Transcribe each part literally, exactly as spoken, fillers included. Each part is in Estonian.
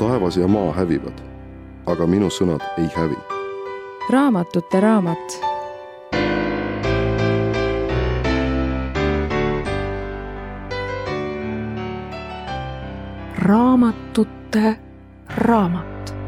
taevas ja maa hävivad, aga minu sõnad ei hävi. Raamatute raamat. Raamatute raamat.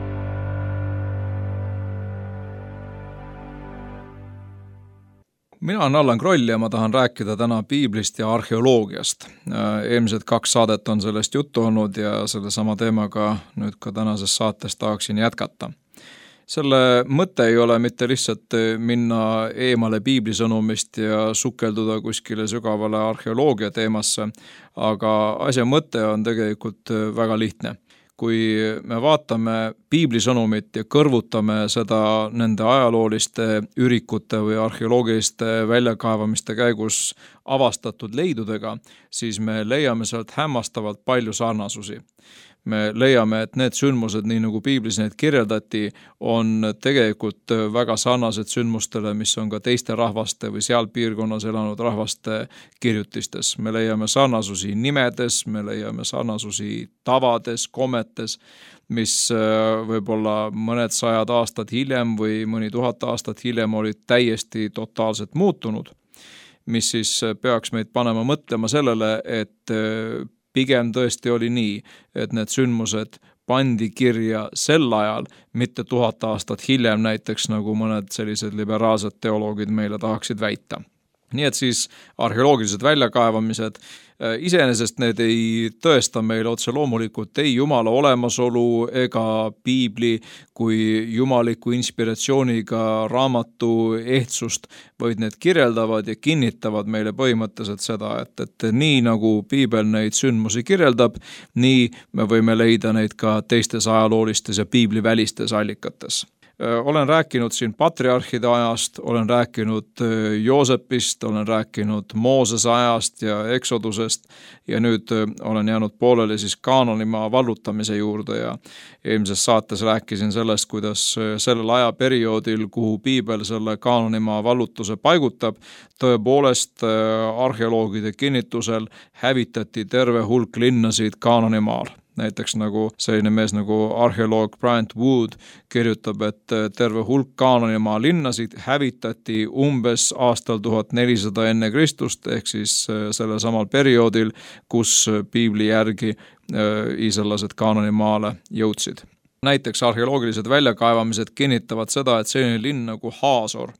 Mina olen Allan Kroll ja ma tahan rääkida täna piiblist ja arheoloogiast. Eelmised kaks saadet on sellest juttu olnud ja selle sama teemaga nüüd ka tänases saates tahaksin jätkata. Selle mõte ei ole mitte lihtsalt minna eemale piiblisõnumist ja sukelduda kuskile sügavale arheoloogia teemasse, aga asja mõte on tegelikult väga lihtne. Kui me vaatame piiblisõnumit ja kõrvutame seda nende ajalooliste ürikute või arheoloogiliste väljakaevamiste käigus avastatud leidudega, siis me leiame sealt hämmastavalt palju sarnasusi. Me leiame, et need sündmused, nii nagu piiblis neid kirjeldati, on tegelikult väga sarnased sündmustele, mis on ka teiste rahvaste või seal piirkonnas elanud rahvaste kirjutistes. Me leiame sarnasusi nimedes, me leiame sarnasusi tavades, kommetes, mis võib-olla mõned sajad aastad hiljem või mõni tuhat aastat hiljem olid täiesti totaalselt muutunud, mis siis peaks meid panema mõtlema sellele, et pigem tõesti oli nii, et need sündmused pandi kirja sel ajal, mitte tuhat aastat hiljem näiteks, nagu mõned sellised liberaalsed teoloogid meile tahaksid väita. Nii et siis arheoloogilised väljakaevamised, iseenesest need ei tõesta meile otse loomulikult ei Jumala olemasolu ega piibli kui jumaliku inspiratsiooniga raamatu ehtsust, vaid need kirjeldavad ja kinnitavad meile põhimõtteliselt seda, et, et nii nagu piibel neid sündmusi kirjeldab, nii me võime leida neid ka teistes ajaloolistes ja piiblivälistes allikates. Olen rääkinud siin patriarhide ajast, olen rääkinud Joosepist, olen rääkinud Moosese ajast ja Eksodusest ja nüüd olen jäänud pooleli siis Kaananimaa vallutamise juurde ja eelmises saates rääkisin sellest, kuidas sellel ajaperioodil, kuhu piibel selle Kaananimaa vallutuse paigutab, tõepoolest arheoloogide kinnitusel hävitati terve hulk linnasid Kaananimaal. Näiteks nagu selline mees nagu arheoloog Bryant Wood kirjutab, et terve hulk Kaananimaa linnasid hävitati umbes aastal tuhat nelisada enne Kristust, ehk siis selle samal perioodil, kus piibli järgi iisraellased Kaananimaale jõudsid. Näiteks arheoloogilised väljakaevamised kinnitavad seda, et selline linn nagu Haasor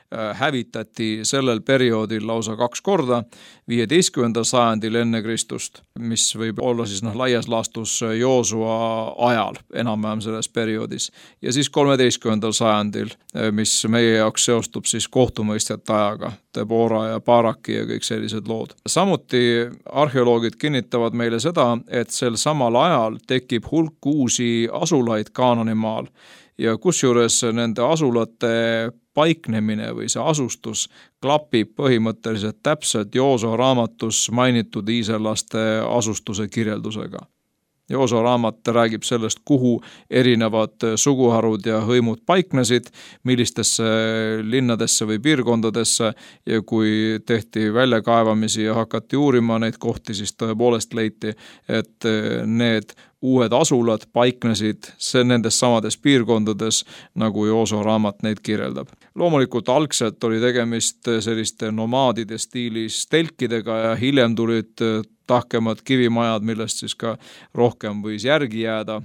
hävitati sellel perioodil lausa kaks korda, viieteistkümnendal sajandil enne Kristust, mis võib olla siis noh, laias laastus Joosua ajal, enam-vähem selles perioodis, ja siis kolmeteistkümnendal sajandil, mis meie jaoks seostub siis kohtumõistjate ajaga, Debora ja Baraki ja kõik sellised lood. Samuti arheoloogid kinnitavad meile seda, et sel samal ajal tekib hulk uusi asulaid Kaananimaal ja kusjuures nende asulate paiknemine või see asustus klapib põhimõtteliselt täpselt Joosua raamatus mainitud iisraellaste asustuse kirjeldusega. Joosua raamat räägib sellest, kuhu erinevad suguharud ja hõimud paiknesid, millistesse linnadesse või piirkondadesse ja kui tehti väljakaevamisi ja hakati uurima neid kohti, siis tõepoolest leiti, et need uued asulad paiknesid nendes samades piirkondades, nagu Joosua raamat neid kirjeldab. Loomulikult algselt oli tegemist selliste nomaadide stiilis telkidega ja hiljem tulid tahkemad kivimajad, millest siis ka rohkem võis järgi jääda.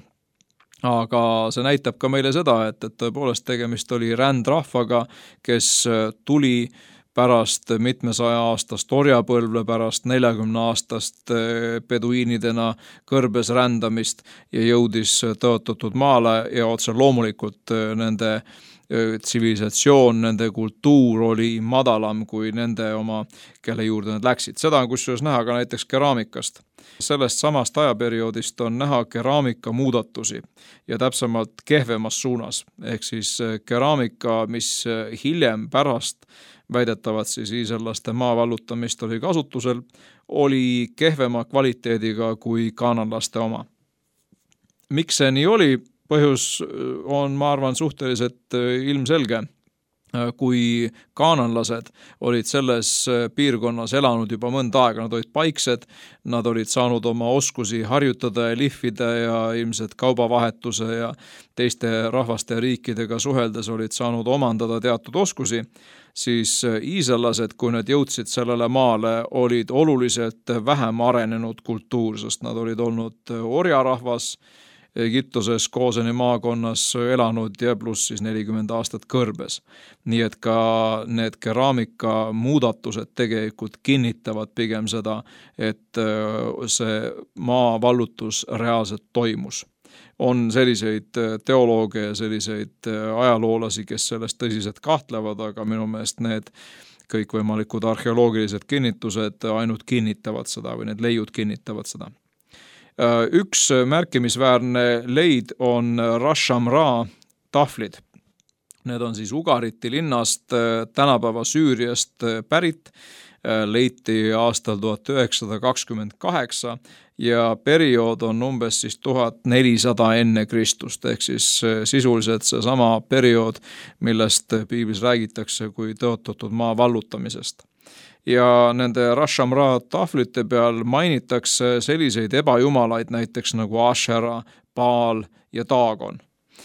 Aga see näitab ka meile seda, et, et tõepoolest tegemist oli rändrahvaga, kes tuli pärast mitmesaja aastast orjapõlve, pärast neljakümne aastast peduiinidena kõrbes rändamist ja jõudis tõotatud maale ja otse loomulikult nende tsivilisatsioon, nende kultuur oli madalam kui nende oma, kelle juurde nad läksid. Seda on kusjuures näha ka näiteks keraamikast. Sellest samast ajaperioodist on näha keraamika muudatusi ja täpsemalt kehvemas suunas. Ehk siis keraamika, mis hiljem pärast väidetavad siis iisraellaste maa vallutamist oli kasutusel, oli kehvema kvaliteediga kui kaananlaste oma. Miks see nii oli? Põhjus on, ma arvan, suhteliselt ilmselge. kui kaananlased olid selles piirkonnas elanud juba mõnda aega, nad olid paiksed, nad olid saanud oma oskusi harjutada ja lihvida ja ilmselt kaubavahetuse ja teiste rahvaste ja riikidega suheldes olid saanud omandada teatud oskusi, siis iisraellased, kui nad jõudsid sellele maale, olid oluliselt vähem arenenud kultuur, sest nad olid olnud orjarahvas, Egiptuses Kooseni maakonnas elanud ja pluss siis nelikümmend aastat kõrbes. Nii et ka need keraamika muudatused tegelikult kinnitavad pigem seda, et see maavallutus reaalselt toimus. On selliseid teolooge ja selliseid ajaloolasi, kes sellest tõsiselt kahtlevad, aga minu meelest need kõikvõimalikud arheoloogilised kinnitused ainult kinnitavad seda või need leiud kinnitavad seda. Üks märkimisväärne leid on Ras Shamra tahvlid. Need on siis Ugariti linnast tänapäeva Süüriast pärit, leiti aastal tuhat üheksasada kakskümmend kaheksa ja periood on umbes siis tuhat nelisada enne Kristust, ehk siis sisuliselt see sama periood, millest piiblis räägitakse kui tõotatud maa vallutamisest. Ja nende Ras Shamra tahvlite peal mainitakse selliseid ebajumalaid näiteks nagu Ashera, Baal ja Dagon.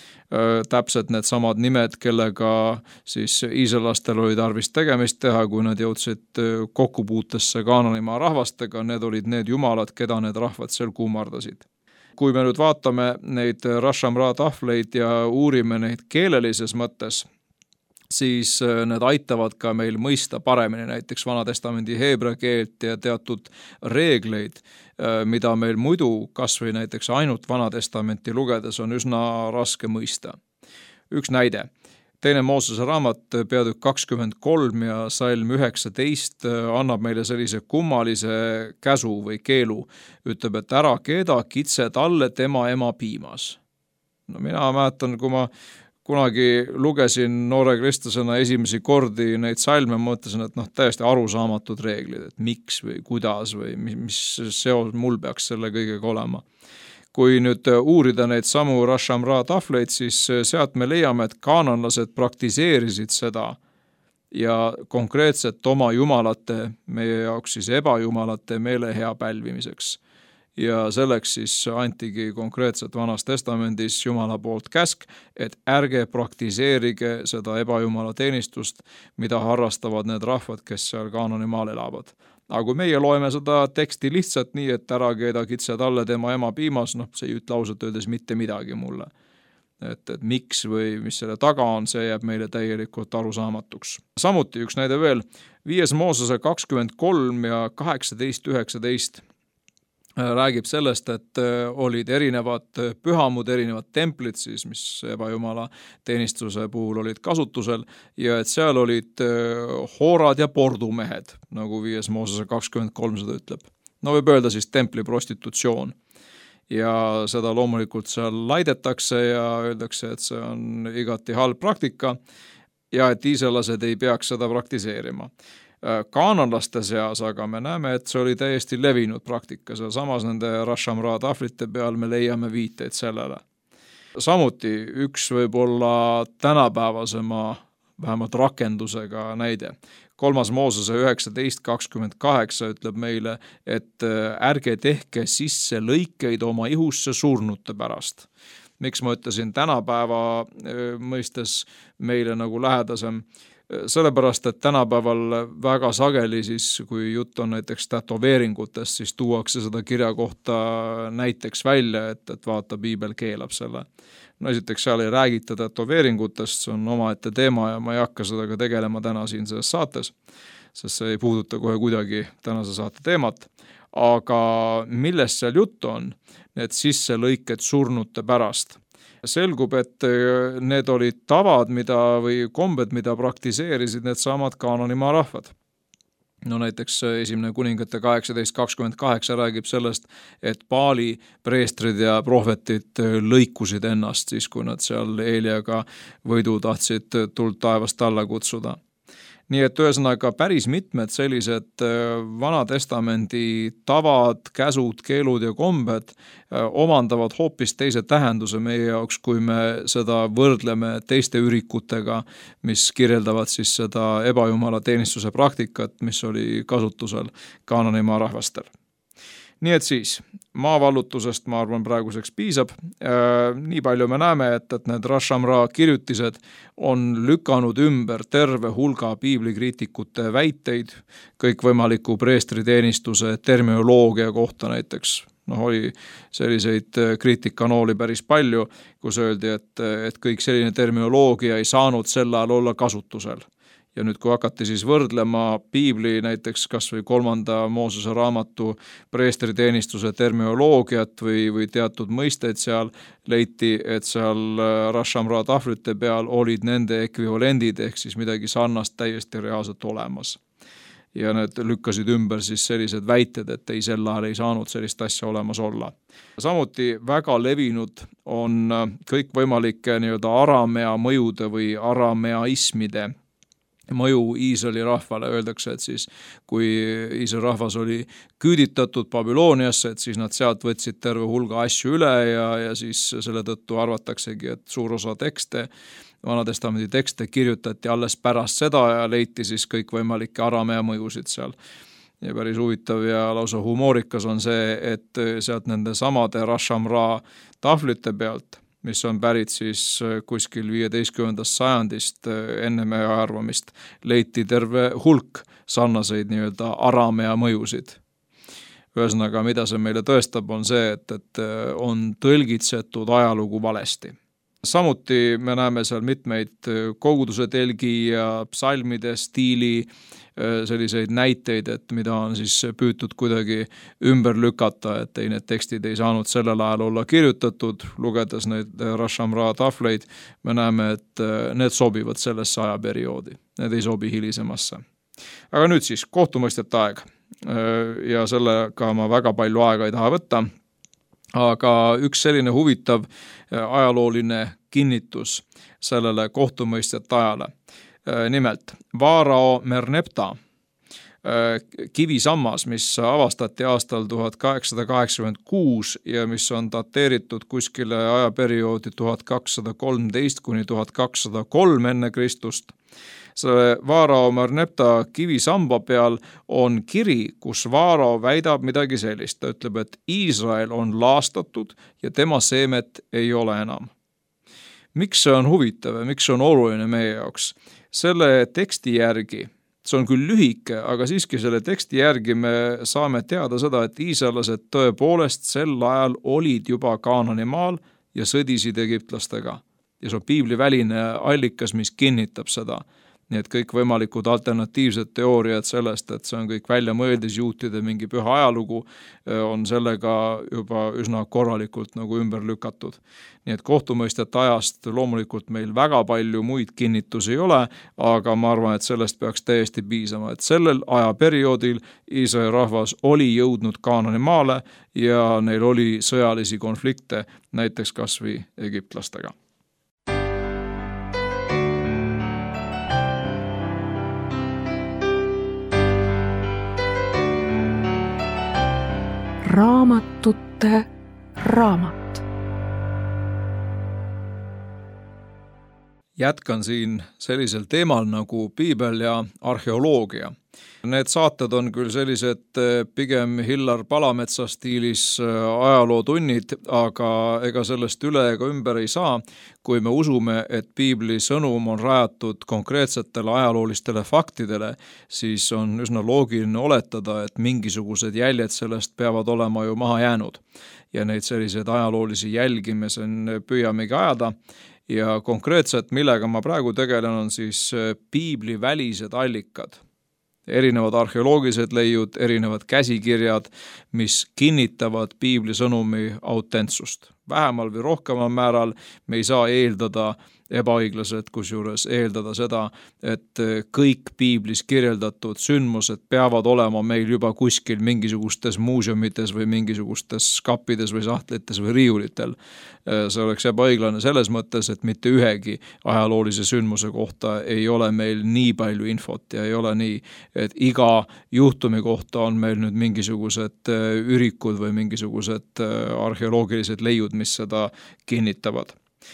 Täpselt need samad nimed, kellega siis iisraelastel oli tarvis tegemist teha, kui nad jõudsid kokkupuutesse Kaananimaa rahvastega, need olid need jumalad, keda need rahvad seal kummardasid. Kui me nüüd vaatame neid Ras Shamra tahvleid ja uurime neid keelelises mõttes, siis need aitavad ka meil mõista paremini näiteks Vanatestamendi heebra keelt ja teatud reegleid, mida meil muidu kas või näiteks ainult Vanatestamenti lugedes on üsna raske mõista. Üks näide. Teine Moosese raamat, peatükk kakskümmend kolm ja salm üheksateist annab meile sellise kummalise käsu või keelu. Ütleb, et ära keeda kitse talle tema ema piimas. No mina mäletan, kui ma kunagi lugesin noore kristlasena esimesi kordi neid salme, mõtlesin, et noh, täiesti arusaamatud reeglid, et miks või kuidas või mis seos mul peaks selle kõigega olema. Kui nüüd uurida neid samu Ras Shamra tahvleid, siis sealt me leiame, et kaananlased praktiseerisid seda ja konkreetselt oma jumalate, meie jaoks siis ebajumalate meelehea pälvimiseks. Ja selleks siis antigi konkreetselt Vanas Testamendis Jumala poolt käsk, et ärge praktiseerige seda ebajumala teenistust, mida harrastavad need rahvad, kes seal Kaananimaal elavad. Aga kui meie loeme seda teksti lihtsalt nii, et ära keeda kitse talle tema ema piimas, noh, see ei ütle ausalt öeldes mitte midagi mulle. Et, et miks või mis selle taga on, see jääb meile täielikult arusaamatuks. Samuti üks näide veel, viies Moosese kakskümmend kolm ja kaheksateist üheksateist räägib sellest, et olid erinevad pühamud, erinevad templid, siis, mis ebajumala teenistuse puhul olid kasutusel ja et seal olid hoorad ja pordumehed, nagu viies Moosese kakskümmend kolm seda ütleb. No võib öelda siis templi prostitutsioon. Ja seda loomulikult seal laidetakse ja öeldakse, et see on igati halb praktika ja et iisraelased ei peaks seda praktiseerima. Kaananlaste seas, aga me näeme, et see oli täiesti levinud praktika. Samas nende Ras Shamra tahvlite peal me leiame viiteid sellele. Samuti üks võib olla tänapäevasema vähemalt rakendusega näide. Kolmas Moosese üheksateist kakskümmend kaheksa ütleb meile, et ärge tehke sisse lõikeid oma ihusse surnute pärast. Miks ma ütlesin tänapäeva mõistes meile nagu lähedasem? Sellepärast, et tänapäeval väga sageli siis, kui jutt on näiteks tätoveeringutest, siis tuuakse seda kirja kohta näiteks välja, et, et vaata, piibel keelab selle. No esiteks seal ei räägita tätoveeringutest, see on omaette teema ja ma ei hakka seda ka tegelema täna siin selles saates, sest see ei puuduta kohe kuidagi tänase saate teemat. Aga millest seal juttu on? Need sisselõiked surnute pärast. Selgub, et need olid tavad mida, või kombed, mida praktiseerisid need samad Kaananimaa rahvad. No näiteks esimene kuningate kaheksateist kakskümmend kaheksa räägib sellest, et Baali preestrid ja prohvetid lõikusid ennast siis, kui nad seal Eeliaga võidu tahtsid tuld taevast alla kutsuda. nii et ühesõnaga päris mitmed sellised Vana-testamendi tavad, käsud, keelud ja kombed omandavad hoopis teise tähenduse meie jaoks, kui me seda võrdleme teiste ürikutega, mis kirjeldavad siis seda ebajumala teenistuse praktikat, mis oli kasutusel Kaananimaa rahvastel. Nii et siis, maavallutusest ma arvan praeguseks piisab. Nii palju me näeme, et, et need Rosh Hamra kirjutised on lükanud ümber terve hulga piiblikriitikute väiteid, kõikvõimaliku preestriteenistuse terminoloogia kohta näiteks. No, oli selliseid kriitikanooli päris palju, kus öeldi, et, et kõik selline terminoloogia ei saanud sel ajal olla kasutusel. Ja nüüd, kui hakati siis võrdlema piibli näiteks kas või kolmanda Moosese raamatu preestriteenistuse terminoloogiat või, või teatud mõisteid seal, leiti, et seal Rosh Hamra tahvlite peal olid nende ekvivalendid ehk siis midagi sarnast täiesti reaalselt olemas. Ja need lükkasid ümber siis sellised väited, et ei sel ajal ei saanud sellist asja olemas olla. Samuti väga levinud on kõikvõimalike nii-öelda aramea mõjude või arameaismide mõju Iisraeli rahvale. Öeldakse, et siis kui Iisraeli rahvas oli küüditatud Babyloniasse, et siis nad sealt võtsid terve hulga asju üle ja, ja siis selle tõttu arvataksegi, et suur osa tekste, Vanatestamendi tekste kirjutati alles pärast seda ja leiti siis kõikvõimalikke aramea mõjusid seal. Ja päris huvitav ja lausa humoorikas on see, et sealt nende samade Rosh Hamra tahvlite pealt, mis on pärit siis kuskil viieteistkümnendast sajandist enne meie arvamist, leiti terve hulk sarnaseid nii-öelda aramea mõjusid. Ühesõnaga, mida see meile tõestab, on see, et, et on tõlgitsetud ajalugu valesti. Samuti me näeme seal mitmeid koguduse telgi ja psalmide stiili selliseid näiteid, et mida on siis püütud kuidagi ümber lükata, et ei, need tekstid ei saanud sellel ajal olla kirjutatud. Lugedes neid Rosh Hamra tahvleid, me näeme, et need sobivad sellesse ajaperioodi. Need ei sobi hilisemasse. Aga nüüd siis kohtumõistjate aeg. Ja sellega ma väga palju aega ei taha võtta. Aga üks selline huvitav ajalooline kinnitus sellele kohtumõistjate ajale. Nimelt, Vaarao Mernepta kivisammas, mis avastati aastal tuhat kaheksasada kaheksakümmend kuus ja mis on dateeritud kuskile ajaperioodi tuhat kakssada kolmteist kuni tuhat kakssada kolm enne Kristust. See Vaarao Mernepta kivisamba peal on kiri, kus Vaarao väidab midagi sellist. Ta ütleb, et Iisrael on laastatud ja tema seemet ei ole enam. Miks see on huvitav ja miks see on oluline meie jaoks? Selle teksti järgi, see on küll lühike, aga siiski selle teksti järgi me saame teada seda, et iisraelased tõepoolest sel ajal olid juba Kaananimaal ja sõdisid egiptlastega. Ja see on piibliväline allikas, mis kinnitab seda. Nii et kõik võimalikud alternatiivsed teooriad sellest, et see on kõik välja mõeldis juutide mingi püha ajalugu, on sellega juba üsna korralikult nagu ümber lükatud. Nii et kohtumõistjate ajast loomulikult meil väga palju muid kinnitusi ei ole, aga ma arvan, et sellest peaks täiesti piisama, et sellel ajaperioodil Iisraeli rahvas oli jõudnud Kaananimaale ja neil oli sõjalisi konflikte, näiteks kas või egiptlastega. Raamatute raamat. Jätkan siin sellisel teemal nagu piibel ja arheoloogia. Need saated on küll sellised pigem Hillar Palametsa stiilis ajalootunnid, aga ega sellest üle ega ümber ei saa, kui me usume, et piibli sõnum on rajatud konkreetsetele ajaloolistele faktidele, siis on üsna loogiline oletada, et mingisugused jäljed sellest peavad olema ju maha jäänud. Ja neid selliseid ajaloolisi jälgi me siin püüamegi ajada. Ja konkreetselt, millega ma praegu tegelen, on siis piiblivälised allikad. Erinevad arheoloogilised leiud, erinevad käsikirjad, mis kinnitavad piibli sõnumi autentsust. Vähemal või rohkemal määral me ei saa eeldada, ebaõiglased, kusjuures eeldada seda, et kõik piiblis kirjeldatud sündmused peavad olema meil juba kuskil mingisugustes muuseumites või mingisugustes kappides või sahtlites või riiulitel. See oleks ebaõiglane selles mõttes, et mitte ühegi ajaloolise sündmuse kohta ei ole meil nii palju infot ja ei ole nii, et iga juhtumi kohta on meil nüüd mingisugused ürikud või mingisugused arheoloogilised leiud, mis seda kinnitavad.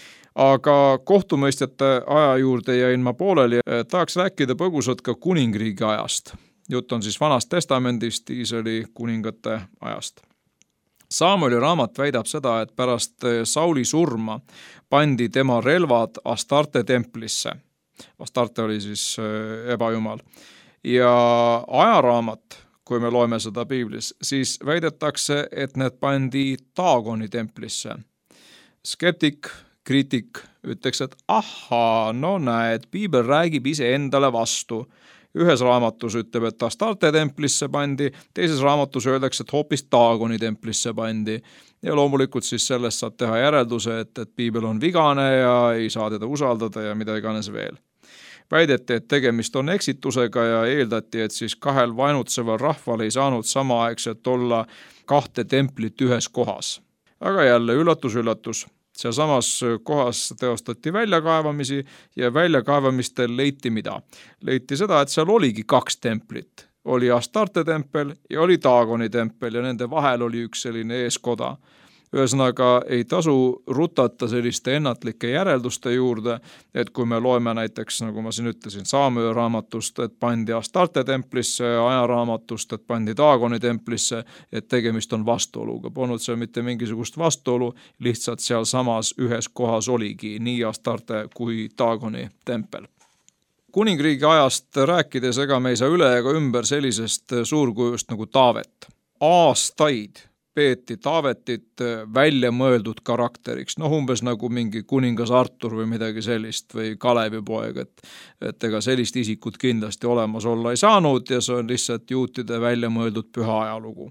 Aga kohtumõistjate aja juurde jäin ma pooleli. Tahaks rääkida põgusalt ka kuningriigi ajast. Jutt on siis Vanast testamendist, Iisraeli kuningate ajast. Samueli raamat väidab seda, et pärast Sauli surma pandi tema relvad Astarte templisse. Astarte oli siis ebajumal. Ja ajaraamat, kui me loeme seda piiblis, siis väidetakse, et need pandi Daagoni templisse. Skeptik, kriitik ütleks, et ahaa, no näed, piibel räägib ise endale vastu. Ühes raamatus ütleb, et Astarte templisse pandi, teises raamatus öeldakse, et hoopis Daagoni templisse pandi. Ja loomulikult siis sellest saab teha järelduse, et, et piibel on vigane ja ei saa teda usaldada ja mida iganes veel. Väideti, et tegemist on eksitusega ja eeldati, et siis kahel vainutseval rahval ei saanud samaaegselt olla kahte templit ühes kohas. Aga jälle üllatus, üllatus. Seal samas kohas teostati väljakaevamisi ja väljakaevamistel leiti mida? Leiti seda, et seal oligi kaks templit. Oli Astarte tempel ja oli Daagoni tempel ja nende vahel oli üks selline eeskoda. Ühesõnaga ei tasu rutata selliste ennatlike järelduste juurde, et kui me loeme näiteks, nagu ma siin ütlesin, Samueli raamatust, et pandi Astarte templisse, ajaraamatust, et pandi Daagoni templisse, et tegemist on vastuoluga. Polnud seal mitte mingisugust vastuolu, lihtsalt seal samas ühes kohas oligi nii Astarte kui Daagoni tempel. Kuningriigi ajast rääkides, ega me ei saa üle ega ümber sellisest suurkujust nagu Taavet. Aastaid peeti Taavetit välja mõeldud karakteriks, noh umbes nagu mingi kuningas Artur või midagi sellist või Kalevi poeg, et, et ega sellist isikut kindlasti olemas olla ei saanud ja see on lihtsalt juutide välja mõeldud püha ajalugu.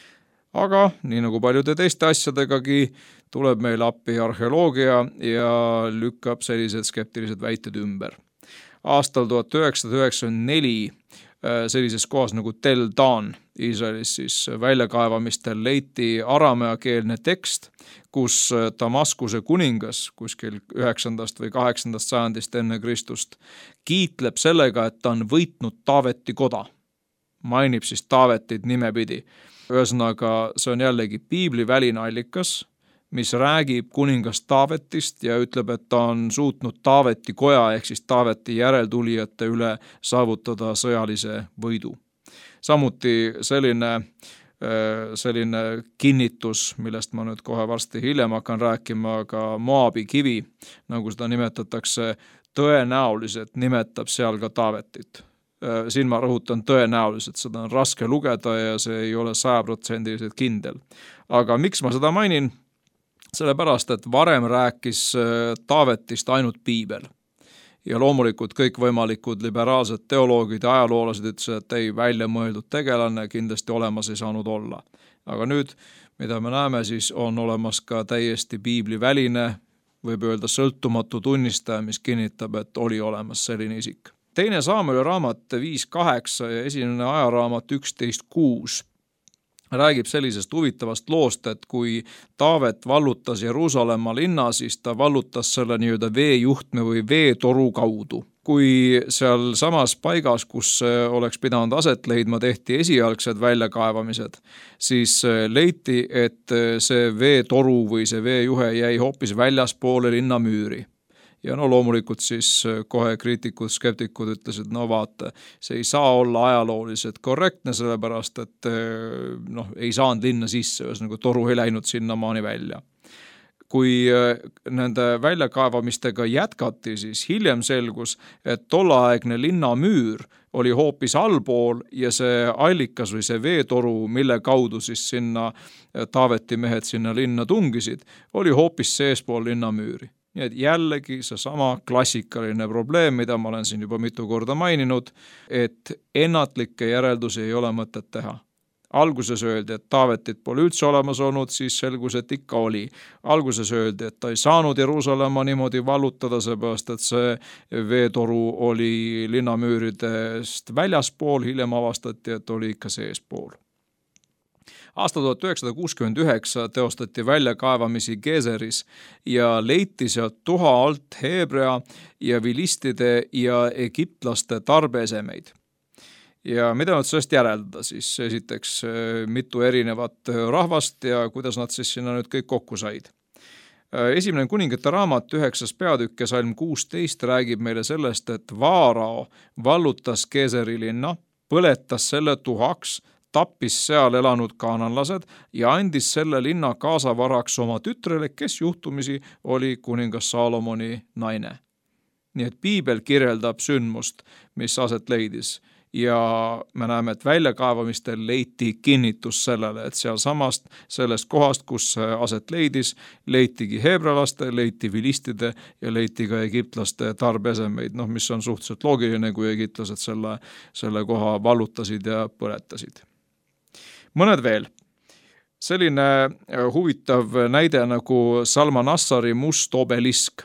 Aga nii nagu paljude teiste asjadegagi tuleb meil appi arheoloogia ja lükkab sellised skeptilised väited ümber. Aastal tuhat üheksasada üheksakümmend neli sellises kohas nagu Tel Dan Iisraelis siis väljakaevamistel leiti arameakeelne tekst, kus Damaskuse kuningas kuskil üheksandast või kaheksandast sajandist enne Kristust kiitleb sellega, et ta on võitnud Taaveti koda. Mainib siis Taavetit nimepidi. Ühesõnaga, see on jällegi piibli väline allikas, mis räägib kuningas Taavetist ja ütleb, et ta on suutnud Taaveti koja ehk siis Taaveti järeltulijate üle saavutada sõjalise võidu. Samuti selline, selline kinnitus, millest ma nüüd kohe varsti hiljem hakkan rääkima, ka Moabi kivi, nagu seda nimetatakse, tõenäoliselt nimetab seal ka Taavetit. Siin ma rõhutan tõenäoliselt, seda on raske lugeda ja see ei ole sajaprotsendiliselt kindel. Aga miks ma seda mainin? Sellepärast, et varem rääkis Taavetist ainult piibel. Ja loomulikult kõik võimalikud liberaalsed teoloogid ja ajaloolased ütlesid, et ei välja mõeldud tegelane kindlasti olemas ei saanud olla. Aga nüüd, mida me näeme, siis on olemas ka täiesti piibli väline, võib öelda sõltumatu tunnistaja, mis kinnitab, et oli olemas selline isik. Teine Samueli raamat viis kaheksa ja esimene ajaraamat üksteist kuus räägib sellisest huvitavast loost, et kui Taavet vallutas Jeruusalemma linna, siis ta vallutas selle nii-öelda veejuhtme või veetoru kaudu. Kui seal samas paigas, kus oleks pidanud aset leidma, tehti esialgsed väljakaevamised, siis leiti, et see veetoru või see veejuhe jäi hoopis väljaspoole linna müüri. Ja no loomulikult siis kohe kriitikud, skeptikud ütlesid, no vaata, see ei saa olla ajalooliselt korrektne, sellepärast et noh, ei saanud linna sisse, nagu toru ei läinud sinnamaani välja. Kui nende väljakaevamistega jätkati, siis hiljem selgus, et tollaegne linnamüür oli hoopis allpool ja see allikas või see veetoru, mille kaudu siis sinna Taaveti mehed sinna linna tungisid, oli hoopis seespool linnamüüri. Nii et jällegi see sama klassikaline probleem, mida ma olen siin juba mitu korda maininud, et ennatlikke järeldusi ei ole mõtet teha. Alguses öeldi, et Taavetit pole üldse olemas olnud, siis selgus, et ikka oli. Alguses öeldi, et ta ei saanud Jeruusalemma niimoodi vallutada, seepärast, et see veetoru oli linnamüüridest väljaspool, hiljem avastati, et oli ikka seespool. Aasta tuhat üheksasada kuuskümmend üheksa teostati väljakaevamisi Gezeris ja leiti sealt tuha alt heebrea ja vilistide ja egiptlaste tarbeesemeid. Ja mida nad sellest järeldada siis? Esiteks mitu erinevat rahvast ja kuidas nad siis sinna nüüd kõik kokku said. Esimene kuningate raamat üheksas peatükk ja salm kuusteist räägib meile sellest, et Vaarao vallutas Gezeri linna, põletas selle tuhaks, tappis seal elanud kaananlased ja andis selle linna kaasavaraks oma tütrele, kes juhtumisi oli kuningas Saalomoni naine. Nii et piibel kirjeldab sündmust, mis aset leidis. Ja me näeme, et väljakaevamistel leiti kinnitus sellele, et seal samast sellest kohast, kus aset leidis, leitigi heebrealaste, leiti vilistide ja leiti ka egiptlaste tarbeesemeid, noh, mis on suhteliselt loogiline, kui egiptlased selle, selle koha vallutasid ja põletasid. Mõned veel. Selline huvitav näide nagu Salmanassari must obelisk,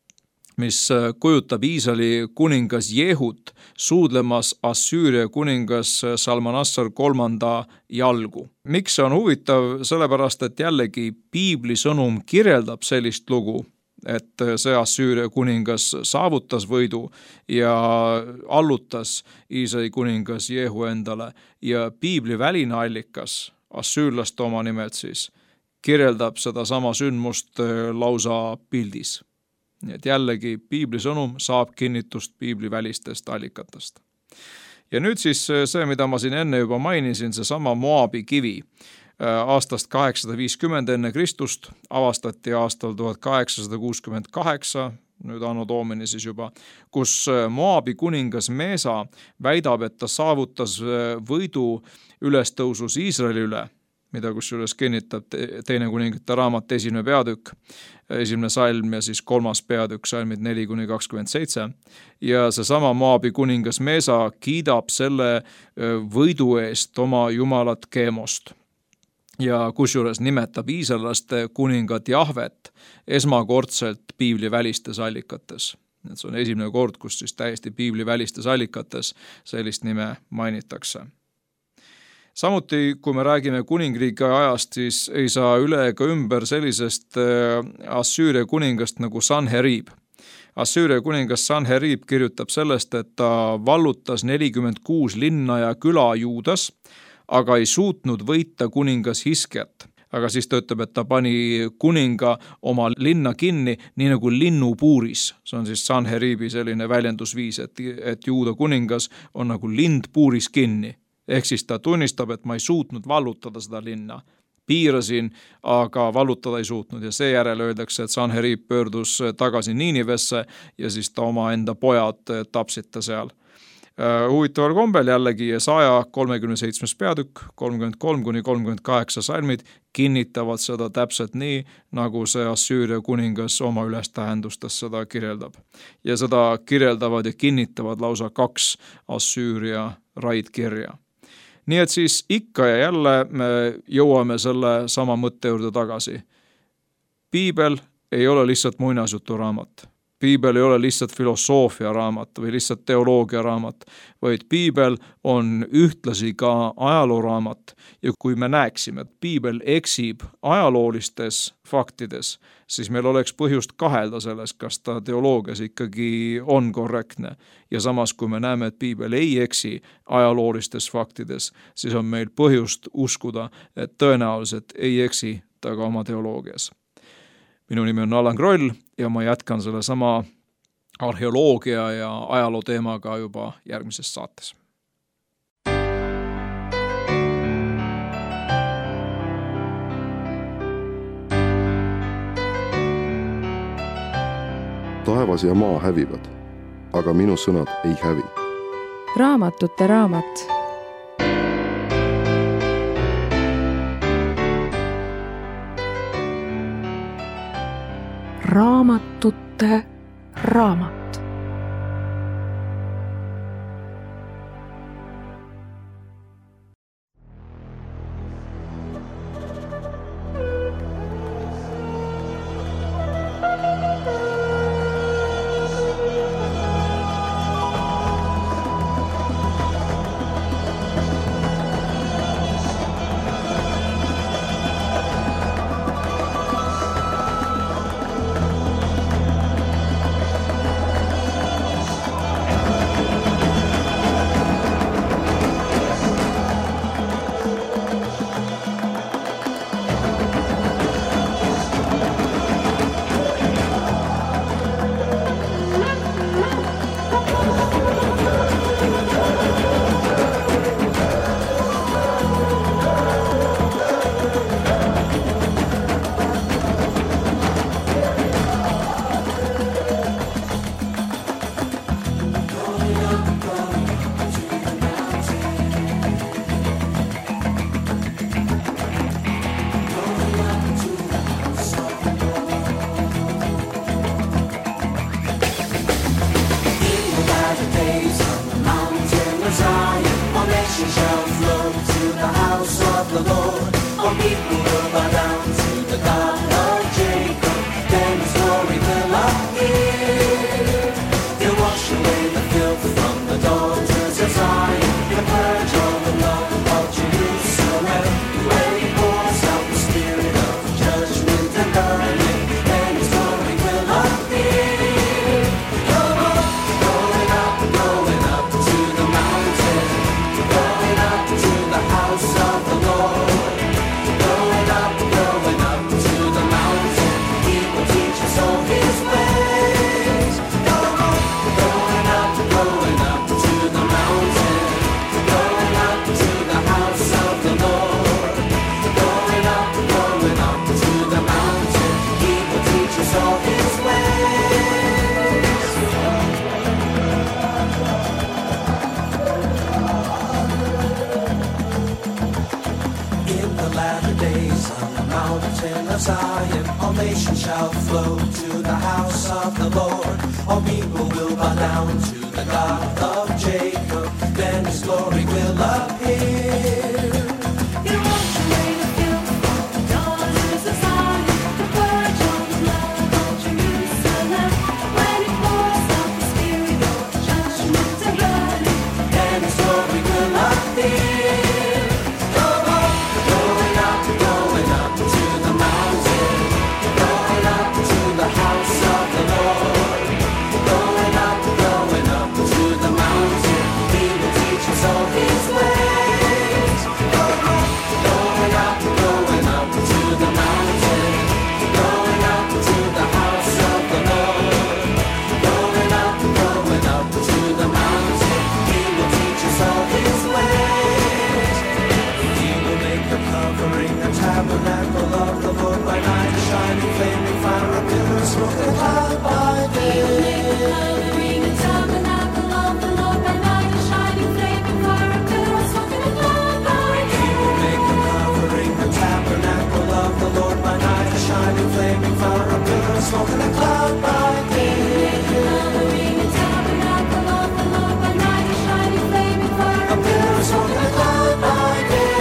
mis kujutab Iisraeli kuningas Jehut suudlemas Assüüria kuningas Salmanassar kolmanda jalgu. Miks see on huvitav? Sellepärast, et jällegi piibli sõnum kirjeldab sellist lugu, et see Assüüria kuningas saavutas võidu ja allutas Iisraeli kuningas Jehu endale ja piibli väline allikas, assüürlaste oma nimelt siis, kirjeldab seda sama sündmust lausa pildis. Nii et jällegi piibli sõnum saab kinnitust piibli välistest allikatest. Ja nüüd siis see, mida ma siin enne juba mainisin, see sama Moabi kivi. Aastast kaheksasada viiskümmend enne Kristust avastati aastal tuhat kaheksasada kuuskümmend kaheksa, nüüd anno domini siis juba, kus Moabi kuningas Meesa väidab, et ta saavutas võidu ülestõusus Iisraeli üle, mida kusjuures kinnitab teine kuningate raamat esimene peatükk, esimene salm ja siis kolmas peatükk, salmid neli kuni kakskümmend seitse. Ja see sama Moabi kuningas Meesa kiidab selle võidu eest oma jumalat Kemost. Ja kusjuures nimetab iisraelaste kuningat Jahvet esmakordselt piibli välistes allikates. Et see on esimene kord, kus siis täiesti piibli välistes allikates sellist nime mainitakse. Samuti, kui me räägime kuningriigi ajast, siis ei saa üle ega ümber sellisest Assüüria kuningast nagu Sanherib. Assüüria kuningas Sanherib kirjutab sellest, et ta vallutas nelikümmend kuus linna ja küla Juudas, aga ei suutnud võita kuningas Hiskiat. Aga siis ta ütleb, et ta pani kuninga oma linna kinni, nii nagu linnupuuris. See on siis Sanheribi selline väljendusviis, et, et Juuda kuningas on nagu lind puuris kinni. Ehk siis ta tunnistab, et ma ei suutnud vallutada seda linna. Piirasin, aga vallutada ei suutnud ja seejärel öeldakse, et Sanherib pöördus tagasi Niinivesse ja siis ta oma enda pojad tapsid ta seal. Huvitaval kombel jällegi Jesaja kolmekümne seitsmes peatükk, kolmkümmend kolm kuni kolmkümmend kaheksa salmid kinnitavad seda täpselt nii, nagu see Assüüria kuningas oma ülestähendustes seda kirjeldab. Ja seda kirjeldavad ja kinnitavad lausa kaks Assüüria raidkirja. Nii et siis ikka ja jälle me jõuame selle sama mõtte juurde tagasi. Piibel ei ole lihtsalt muinasjuturaamat. Piibel ei ole lihtsalt filosoofia raamat või lihtsalt teoloogia raamat, vaid piibel on ühtlasi ka ajalooraamat. Ja kui me näeksime, et piibel eksib ajaloolistes faktides, siis meil oleks põhjust kahelda selles, kas ta teoloogias ikkagi on korrektne. Ja samas, kui me näeme, et piibel ei eksi ajaloolistes faktides, siis on meil põhjust uskuda, et tõenäoliselt ei eksi ta ka oma teoloogias. Minu nimi on Allan Kroll ja ma jätkan selle sama arheoloogia ja ajaloo teemaga juba järgmises saates. Taevas ja maa hävivad, aga minu sõnad ei hävi. Raamatute raamat. Raamatute raamat. nations shall flow to the house of the Lord. All people will bow down to the God of Jacob. Then his glory will appear. He'll wash away the filth from the daughters of Zion and purge all the love of Jerusalem. When he pours out the spirit of judgment and burning, then his glory will appear. Come on, going up, going up to the mountain, going up to the house of the Lord. Going up, going up to the mountain, he will teach us all his ways. Come on, going up, going up to the mountain, going up to the house of the Lord. Going up, going up to the mountain, he will teach us all his ways. In the latter days on the mountain of Zion, all nations shall flow to the house of the Lord. All people will bow down to the God of Jacob. Then his glory will appear. He'll wash away the filth from the daughters of Zion, and purge all the love of Jerusalem. When he pours out the spirit of judgment and burning, Then his glory will appear. Come on, going up, going up to the mountain, going up to the house of the Lord. Going up, going up to the mountain, he will teach us all his ways. Come on, going up, going up to the mountain, going up to the house of the Lord. Going up, going up to the mountain, he will teach us all his ways. He will make a covering, a tabernacle of the Lord by night, a shining flaming fire, a pillar of smoke and cloud by day. covering a tabernacle of the Lord by night, a shining flaming fire, a pillar of smoke and a cloud by He day. will make a covering, a tabernacle of the Lord by night, a shining flaming fire, a pillar of smoke and a cloud by day. Covering a tabernacle of the Lord by night, a shining flaming fire, A pillar of smoke and a cloud by day.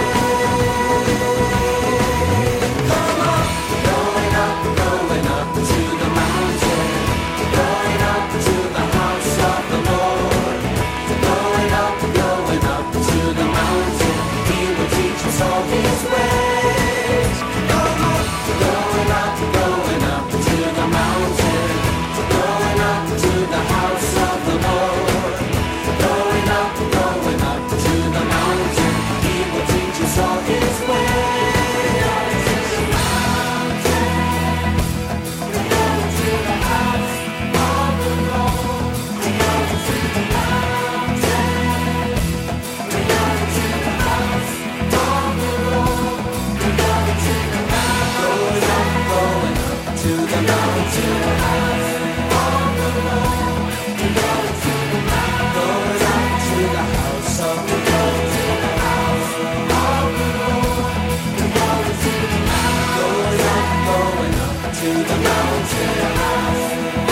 Come on, going up, going up to the mountain, going up to the house of the Lord. Going up, going up to the mountain, he will teach us all his ways. Come on, going up, going up to the mountain, going up to the house of the Lord. Going up, going up to the mountain, he will teach us all his ways. Going up, going up to the mountain. Going up to the house of the Lord. Going up, going up to the mountain.